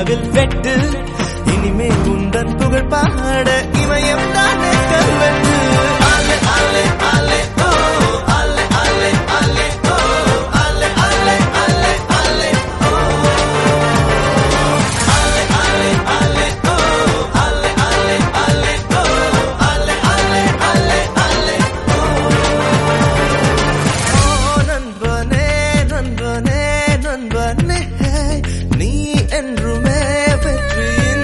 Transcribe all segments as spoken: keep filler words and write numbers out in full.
இரவில் வெட்டு இனிமே உந்தன் புகழ் பாட இமயம் தானே கல்வெட்டு ஆலே ஆலே ஆலே ஓ ஆலே ஆலே ஆலே ஓ ஆலே ஆலே ஆலே ஆலே ஓ ஆலே ஆலே ஆலே ஓ ஆலே ஆலே ஆலே ஓ ஆலே ஆலே ஆலே ஆலே ஓ நண்பனே நண்பனே நண்பனே நீ என்றுமே வெற்றியின்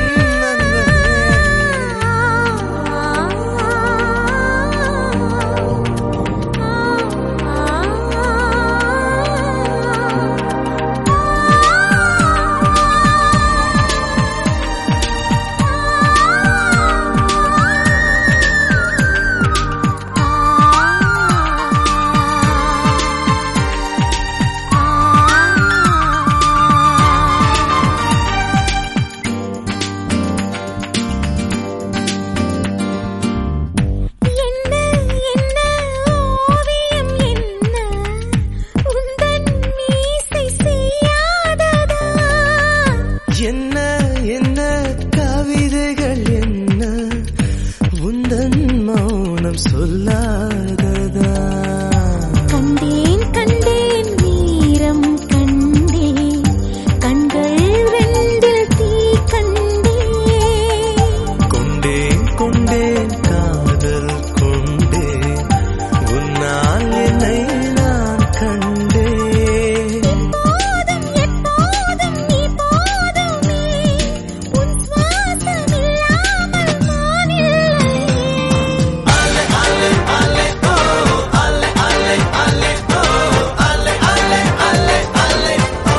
என்ன என்ன கவிதைகள் என்ன உந்தன் மௌனம் சொல்லாததா கண்டேன் கண்டேன் வீரம் கண்டேன் கண்கள் ரெண்டில் தீ கண்டேன் கொண்டேன் கொண்டேன் காதல் கொண்டேன் உன்னால் என்னை நான் கண்டேன் எப்போதும் எப்போதும் நீ போதுமே உன் சுவாசம் இல்லாமல் நான் இல்லை ஆலே ஆலே ஆலே ஓ ஆலே ஆலே ஆலே ஓ ஆலே ஆலே ஆலே ஆலே ஓ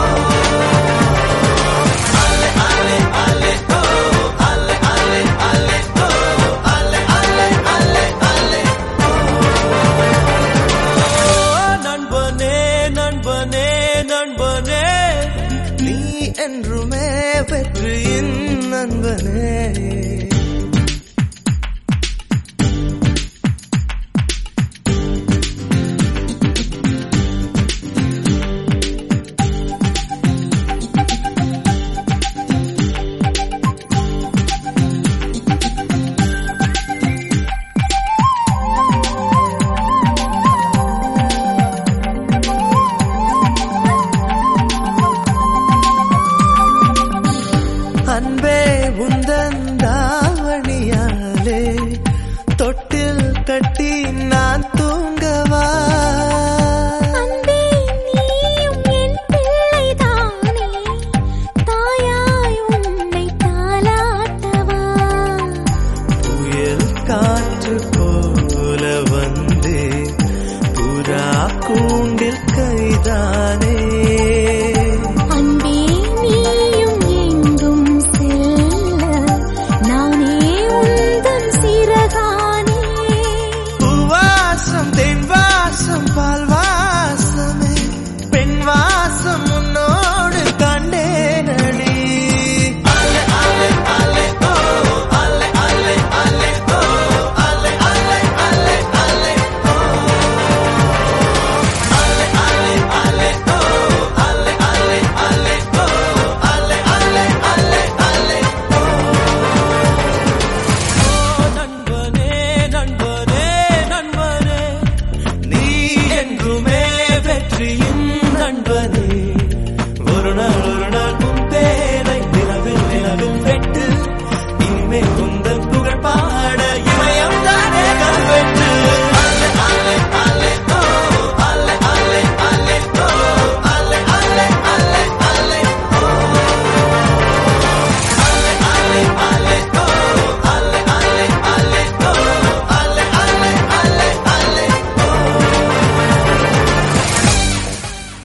ஆலே ஆலே ஆலே ஓ ஆலே ஆலே ஆலே ஓ ஆலே ஆலே ஆலே ஆலே ஓ நண்பனே நண்பனே நண்பனே நீ என்றுமே வெற்றியின் நண்பனே